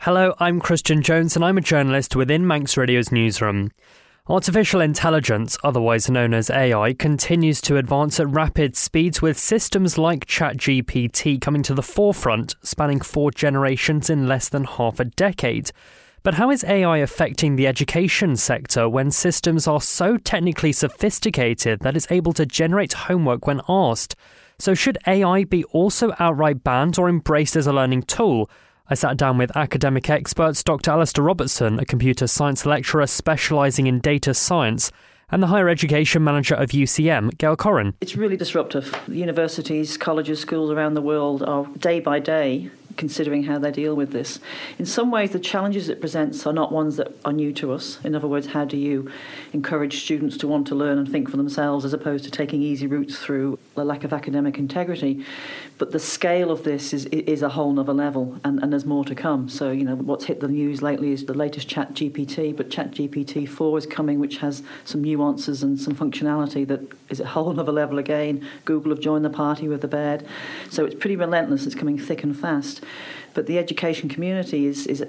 Hello, I'm Christian Jones and I'm a journalist within Manx Radio's newsroom. Artificial intelligence, otherwise known as AI, continues to advance at rapid speeds with systems like ChatGPT coming to the forefront, spanning 4 generations in less than half a decade. But how is AI affecting the education sector when systems are so technically sophisticated that it's able to generate homework when asked? So should AI be also outright banned or embraced as a learning tool? I sat down with academic experts Dr. Alistair Robertson, a computer science lecturer specialising in data science, and the higher education manager of UCM, Gail Corrin. It's really disruptive. Universities, colleges, schools around the world are day by day considering how they deal with this. In some ways, the challenges it presents are not ones that are new to us. In other words, how do you encourage students to want to learn and think for themselves as opposed to taking easy routes through the lack of academic integrity? But the scale of this is a whole nother level, and there's more to come. So, what's hit the news lately is the latest ChatGPT, but ChatGPT 4 is coming, which has some nuances and some functionality that is a whole nother level again. Google have joined the party with the bed. So it's pretty relentless. It's coming thick and fast. But the education community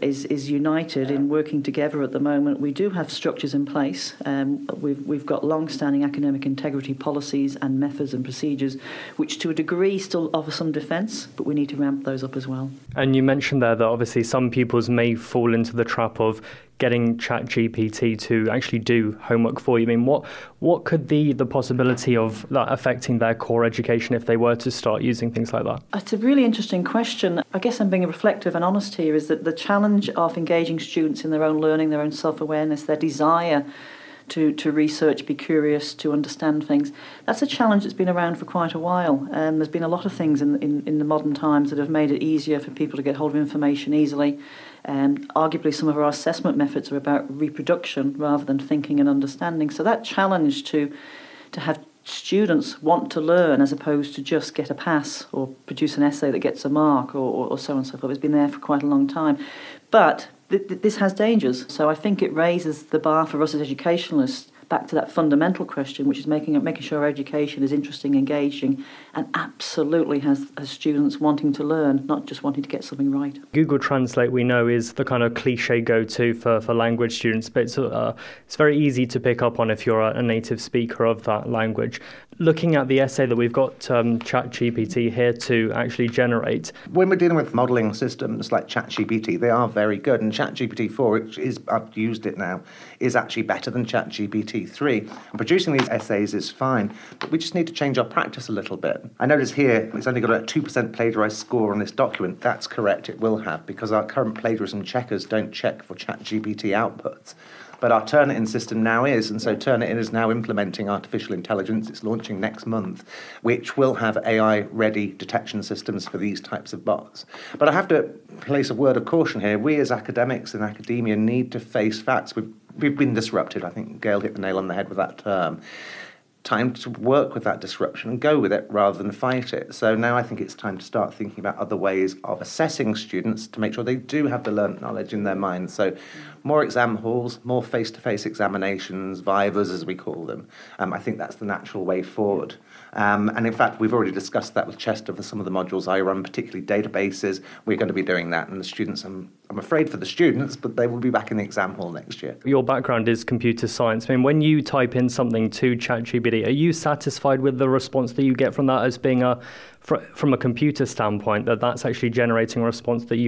is united in working together at the moment. We do have structures in place. We've got long-standing academic integrity policies and methods and procedures, which to a degree still offer some defence, but we need to ramp those up as well. And you mentioned there that obviously some pupils may fall into the trap of getting ChatGPT to actually do homework for you. I mean, what could the possibility of that affecting their core education if they were to start using things like that? It's a really interesting question. I guess I'm being reflective and honest here, is that the challenge of engaging students in their own learning, their own self-awareness, their desire to research, be curious, to understand things. That's a challenge that's been around for quite a while. There's been a lot of things in the modern times that have made it easier for people to get hold of information easily. Arguably, some of our assessment methods are about reproduction rather than thinking and understanding. So that challenge to have students want to learn as opposed to just get a pass or produce an essay that gets a mark or so on and so forth has been there for quite a long time. But this has dangers. So I think it raises the bar for us as educationalists back to that fundamental question, which is making sure our education is interesting, engaging, and absolutely has students wanting to learn, not just wanting to get something right. Google Translate, we know, is the kind of cliche go-to for language students, but it's very easy to pick up on if you're a native speaker of that language. Looking at the essay that we've got ChatGPT here to actually generate. When we're dealing with modelling systems like ChatGPT, they are very good, and ChatGPT 4, which is, I've used it now, is actually better than ChatGPT 3. And producing these essays is fine, but we just need to change our practice a little bit. I notice here it's only got a 2% plagiarised score on this document. That's correct, it will have, because our current plagiarism checkers don't check for ChatGPT outputs. But our Turnitin system now is, and so Turnitin is now implementing artificial intelligence. It's launching next month, which will have AI-ready detection systems for these types of bots. But I have to place a word of caution here. We as academics and academia need to face facts. We've been disrupted. I think Gail hit the nail on the head with that term. Time to work with that disruption and go with it rather than fight it. So now I think it's time to start thinking about other ways of assessing students to make sure they do have the learnt knowledge in their minds. So more exam halls, more face-to-face examinations, vivas as we call them. I think that's the natural way forward. And in fact, we've already discussed that with Chester for some of the modules I run, particularly databases. We're going to be doing that. And the students, I'm afraid for the students, but they will be back in the exam hall next year. Your background is computer science. I mean, when you type in something to ChatGPT, are you satisfied with the response that you get from that as being from a computer standpoint, that's actually generating a response that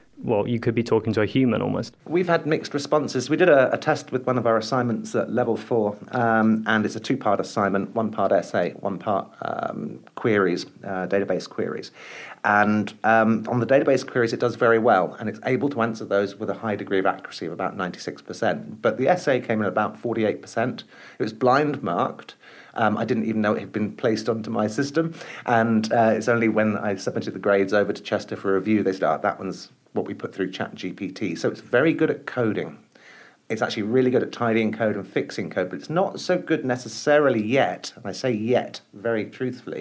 you could be talking to a human almost? We've had mixed responses. We did a test with one of our assignments at level 4, and it's a 2-part assignment, 1 part essay, 1 part queries, database queries. And on the database queries, it does very well, and it's able to answer those with a high degree of accuracy of about 96%. But the essay came in at about 48%. It was blind marked. I didn't even know it had been placed onto my system, and it's only when I submitted the grades over to Chester for review, they said, that one's what we put through ChatGPT. So it's very good at coding. It's actually really good at tidying code and fixing code, but it's not so good necessarily yet, and I say yet very truthfully,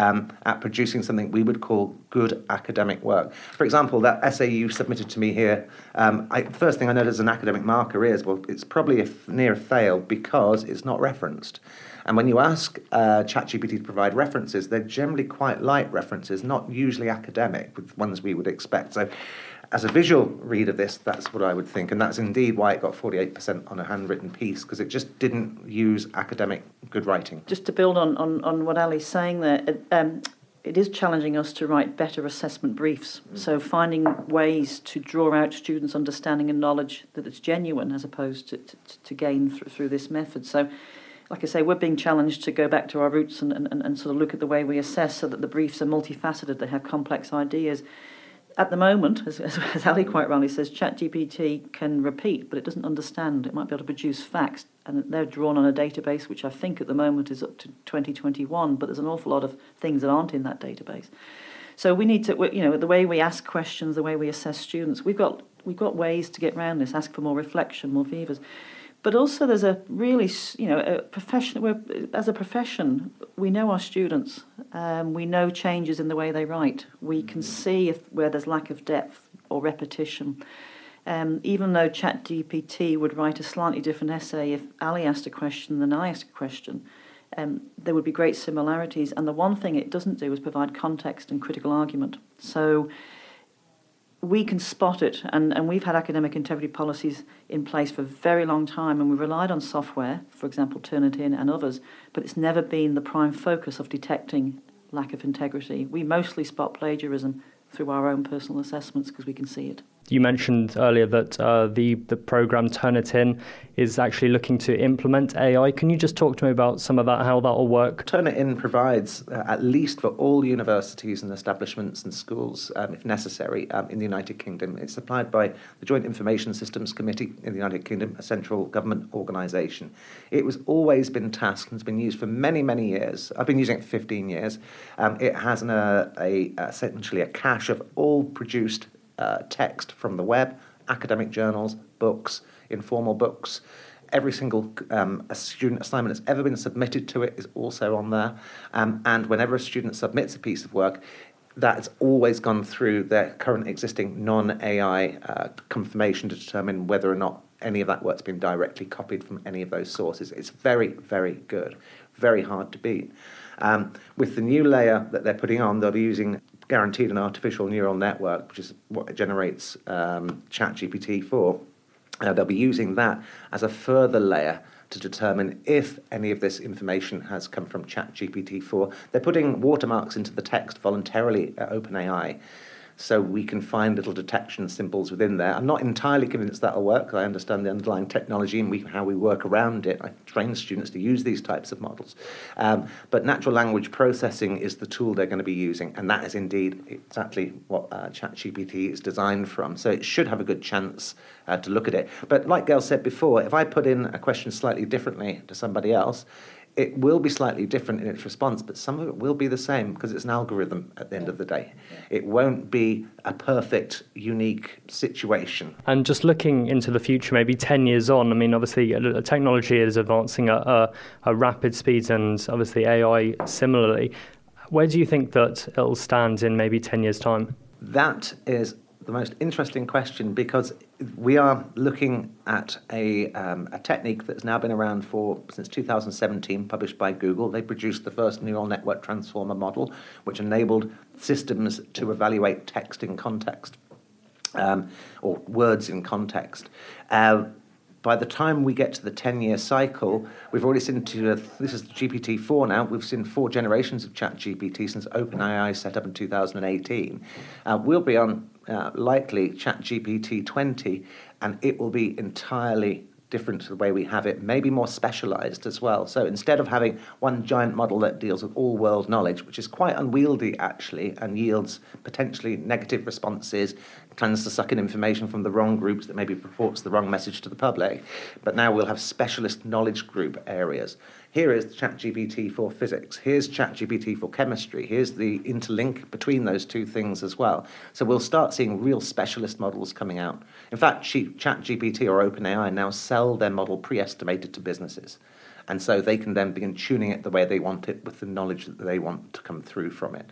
at producing something we would call good academic work. For example, that essay you submitted to me here, the first thing I noticed as an academic marker is, well, it's probably near a fail because it's not referenced. And when you ask ChatGPT to provide references, they're generally quite light references, not usually academic, with ones we would expect. So As a visual read of this, that's what I would think, and that's indeed why it got 48% on a handwritten piece, because it just didn't use academic good writing. Just to build on what Ali's saying there, it is challenging us to write better assessment briefs. So finding ways to draw out students' understanding and knowledge that it's genuine as opposed to gain through this method. So, like I say, we're being challenged to go back to our roots and sort of look at the way we assess so that the briefs are multifaceted, they have complex ideas. At the moment, as Ali quite rightly says, ChatGPT can repeat, but it doesn't understand. It might be able to produce facts, and they're drawn on a database which I think at the moment is up to 2021, but there's an awful lot of things that aren't in that database. So we need to, the way we ask questions, the way we assess students, we've got ways to get around this, ask for more reflection, more Vivas. But also there's a really, a profession. As a profession, we know our students. We know changes in the way they write. We can see where there's lack of depth or repetition. Even though ChatGPT would write a slightly different essay, if Ali asked a question than I asked a question, there would be great similarities. And the one thing it doesn't do is provide context and critical argument. So we can spot it, and we've had academic integrity policies in place for a very long time, and we relied on software, for example, Turnitin and others, but it's never been the prime focus of detecting lack of integrity. We mostly spot plagiarism through our own personal assessments because we can see it. You mentioned earlier that the program Turnitin is actually looking to implement AI. Can you just talk to me about some of that, how that will work? Turnitin provides, at least for all universities and establishments and schools, if necessary, in the United Kingdom. It's supplied by the Joint Information Systems Committee in the United Kingdom, a central government organisation. It was always been tasked and has been used for many, many years. I've been using it for 15 years. It has essentially a cache of all produced text from the web, academic journals, books, informal books. Every single student assignment that's ever been submitted to it is also on there. And whenever a student submits a piece of work, that's always gone through their current existing non-AI confirmation to determine whether or not any of that work's been directly copied from any of those sources. It's very, very good, very hard to beat. With the new layer that they're putting on, they'll be using guaranteed an artificial neural network, which is what generates ChatGPT-4. They'll be using that as a further layer to determine if any of this information has come from ChatGPT-4. They're putting watermarks into the text voluntarily at OpenAI, so we can find little detection symbols within there. I'm not entirely convinced that'll work, because I understand the underlying technology and how we work around it. I train students to use these types of models. But natural language processing is the tool they're going to be using, and that is indeed exactly what ChatGPT is designed from. So it should have a good chance to look at it. But like Gail said before, if I put in a question slightly differently to somebody else, it will be slightly different in its response, but some of it will be the same because it's an algorithm at the end of the day. It won't be a perfect, unique situation. And just looking into the future, maybe 10 years on, I mean, obviously, technology is advancing at a rapid speed, and obviously AI similarly. Where do you think that it'll stand in maybe 10 years' time? That is the most interesting question, because we are looking at a technique that's now been around since 2017, published by Google. They produced the first neural network transformer model, which enabled systems to evaluate text in context, or words in context. By the time we get to the 10-year cycle, we've already seen this is GPT-4 now, we've seen 4 generations of ChatGPT since OpenAI set up in 2018. We'll be on likely ChatGPT 20, and it will be entirely different to the way we have it, maybe more specialized as well. So instead of having one giant model that deals with all world knowledge, which is quite unwieldy actually, and yields potentially negative responses, tends to suck in information from the wrong groups that maybe purports the wrong message to the public, but now we'll have specialist knowledge group areas. Here is ChatGPT for physics. Here's ChatGPT for chemistry. Here's the interlink between those two things as well. So we'll start seeing real specialist models coming out. In fact, ChatGPT or OpenAI now sell their model pre-estimated to businesses. And so they can then begin tuning it the way they want it with the knowledge that they want to come through from it.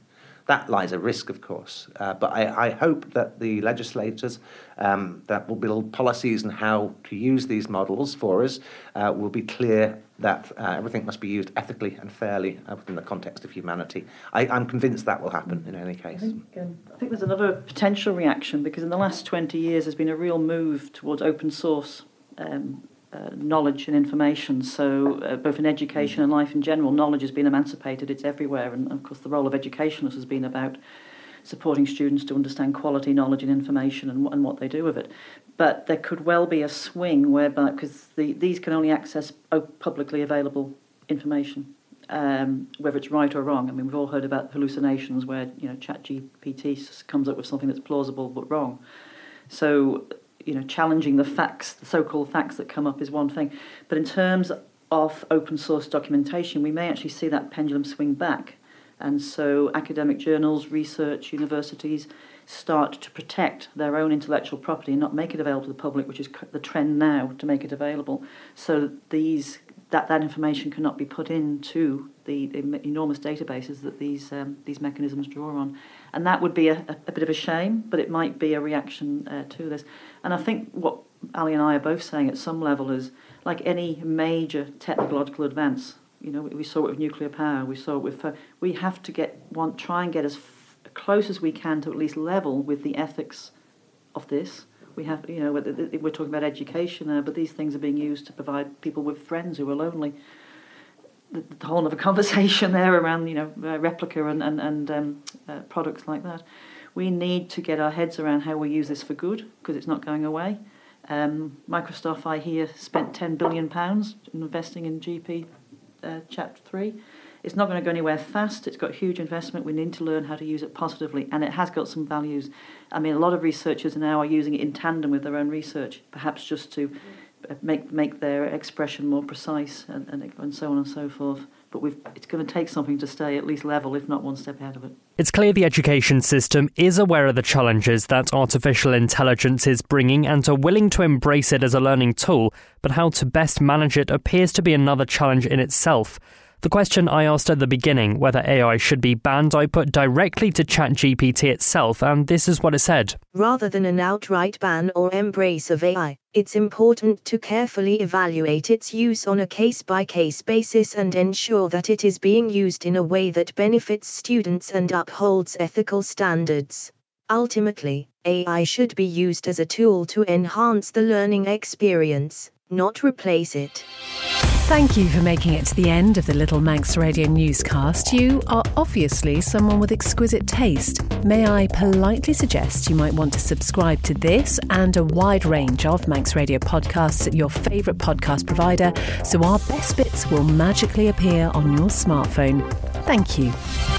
That lies a risk, of course. But I hope that the legislators that will build policies and how to use these models for us will be clear that everything must be used ethically and fairly within the context of humanity. I'm convinced that will happen in any case. I think there's another potential reaction, because in the last 20 years there's been a real move towards open source knowledge and information. So both in education and life in general, knowledge has been emancipated, it's everywhere, and of course the role of educationalists has been about supporting students to understand quality knowledge and information and what they do with it. But there could well be a swing whereby, because these can only access publicly available information, whether it's right or wrong. I mean, we've all heard about hallucinations where, ChatGPT comes up with something that's plausible but wrong. So, challenging the facts, the so-called facts that come up is one thing. But in terms of open source documentation, we may actually see that pendulum swing back. And so academic journals, research, universities start to protect their own intellectual property and not make it available to the public, which is the trend now, to make it available. So that information cannot be put into the enormous databases that these mechanisms draw on. And that would be a bit of a shame, but it might be a reaction to this. And I think what Ali and I are both saying at some level is, like any major technological advance, we saw it with nuclear power, we saw it with... we have to try and get as close as we can to at least level with the ethics of this. We have, we're talking about education there, but these things are being used to provide people with friends who are lonely. The whole other conversation there around, replica and products like that. We need to get our heads around how we use this for good, because it's not going away. Microsoft, I hear, spent £10 billion investing in GP Chapter 3. It's not going to go anywhere fast. It's got huge investment. We need to learn how to use it positively, and it has got some values. I mean, a lot of researchers now are using it in tandem with their own research, perhaps just to make their expression more precise and so on and so forth. But it's going to take something to stay at least level, if not one step ahead of it. It's clear the education system is aware of the challenges that artificial intelligence is bringing and are willing to embrace it as a learning tool, but how to best manage it appears to be another challenge in itself. The question I asked at the beginning, whether AI should be banned, I put directly to ChatGPT itself, and this is what it said. Rather than an outright ban or embrace of AI, it's important to carefully evaluate its use on a case-by-case basis and ensure that it is being used in a way that benefits students and upholds ethical standards. Ultimately, AI should be used as a tool to enhance the learning experience, not replace it. Thank you for making it to the end of the Little Manx Radio newscast. You are obviously someone with exquisite taste. May I politely suggest you might want to subscribe to this and a wide range of Manx Radio podcasts at your favourite podcast provider, so our best bits will magically appear on your smartphone. Thank you.